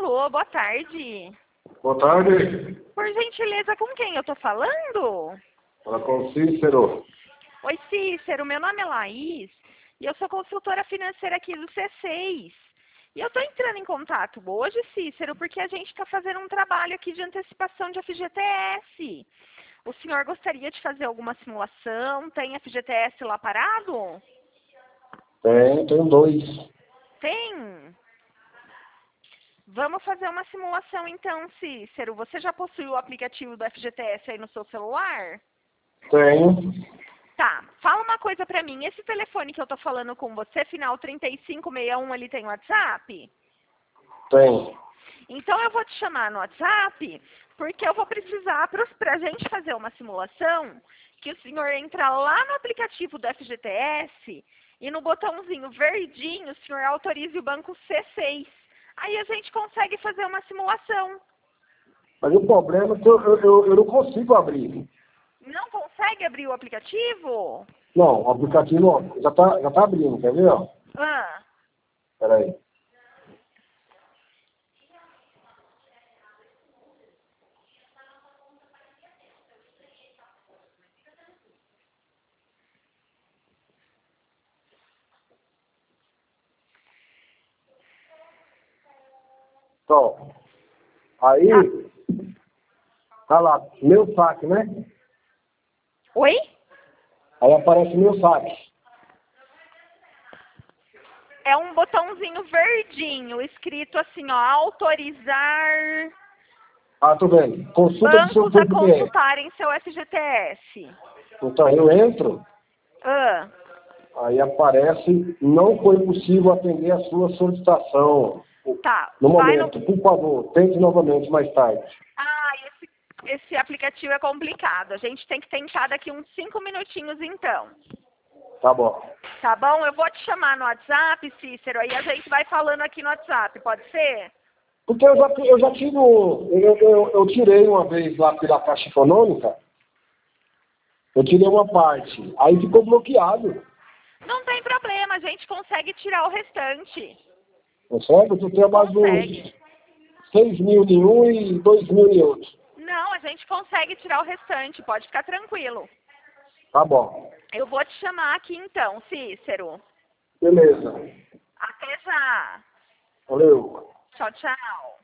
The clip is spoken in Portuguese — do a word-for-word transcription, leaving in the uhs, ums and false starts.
Alô, boa tarde. Boa tarde. Por gentileza, com quem eu tô falando? Fala com o Cícero. Oi, Cícero, meu nome é Laís e eu sou consultora financeira aqui do C seis. E eu tô entrando em contato hoje, Cícero, porque a gente está fazendo um trabalho aqui de antecipação de F G T S. O senhor gostaria de fazer alguma simulação? Tem F G T S lá parado? Tem, tem dois. Tem? Vamos fazer uma simulação então, Cícero. Você já possui o aplicativo do F G T S aí no seu celular? Tenho. Tá, fala uma coisa pra mim. Esse telefone que eu tô falando com você, final trinta e cinco sessenta e um, ele tem WhatsApp? Tem. Então eu vou te chamar no WhatsApp, porque eu vou precisar, pros- pra gente fazer uma simulação, que o senhor entra lá no aplicativo do F G T S e no botãozinho verdinho o senhor autorize o banco C seis. Aí a gente consegue fazer uma simulação. Mas o problema é que eu, eu, eu- eu não consigo abrir. Não consegue abrir o aplicativo? Não, o aplicativo ó, já tá, já tá abrindo, quer ver? Ó? Ah, Pera aí. Então, aí, tá lá, meu saque, né? oi? Aí aparece meu saque. É um botãozinho verdinho, escrito assim, ó, autorizar Ah, tô vendo. Consulta do seu bancos a F G T S. consultarem seu F G T S. Então, eu entro, Ah, aí aparece, não foi possível atender a sua solicitação. tá, No vai no... momento, por favor, tente novamente mais tarde. Ah, esse, esse aplicativo é complicado. A gente tem que tentar daqui uns cinco minutinhos então. Tá bom. Tá bom? Eu vou te chamar no WhatsApp, Cícero, aí a gente vai falando aqui no WhatsApp, pode ser? Porque eu já, eu já tive um. Eu, eu, eu tirei uma vez lá pela Caixa Econômica, eu tirei uma parte, aí ficou bloqueado. Não tem problema, a gente consegue tirar o restante. Consegue? Eu tenho mais Consegue. uns seis mil em um e dois mil em outro. Não, a gente consegue tirar o restante, pode ficar tranquilo. Tá bom. Eu vou te chamar aqui então, Cícero. Beleza. Até já. Valeu. Tchau, tchau.